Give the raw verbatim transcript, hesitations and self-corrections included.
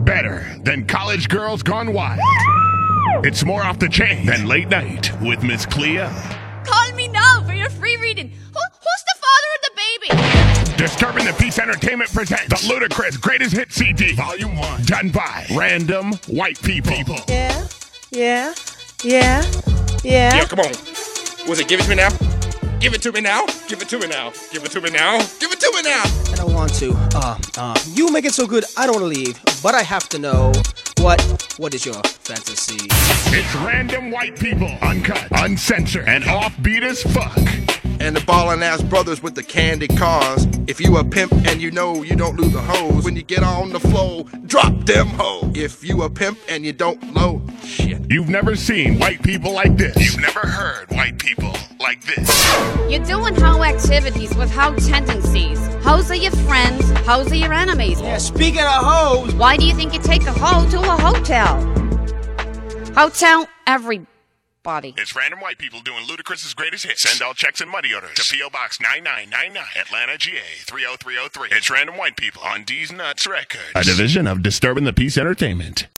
better than College Girls Gone Wild. It's more off the chain than Late Night with Miss Clea. Call me now for your free reading. Who, who's the father of the baby? Disturbing the Peace Entertainment presents the Ludacris Greatest Hit C D, Volume one, done by Random White People. Yeah, yeah, yeah, yeah. Yeah, come on. Was it give it to me now? Give it to me now. Give it to me now. Give it to me now. Give it to me now. I don't want to. Uh, uh, you make it so good, I don't want to leave. But I have to know, what, what is your fantasy? It's Random White People, uncut, uncensored, and offbeat as fuck. And the ballin' ass brothers with the candy cars. If you a pimp and you know you don't lose the hoes, when you get on the floor, drop them hoes. If you a pimp and you don't load, shit. You've never seen white people like this. You've never heard white people like this. You're doing how activities with how tendencies. Hoes are your friends, hoes are your enemies. Yeah, speaking of hoes. Why do you think you take a hoe to a hotel? Hotel everybody. It's Random White People doing Ludacris's greatest hits. Send all checks and money orders to P O Box nine nine nine nine, Atlanta, G A three oh three oh three. It's Random White People on D's Nuts Records, a division of Disturbing the Peace Entertainment.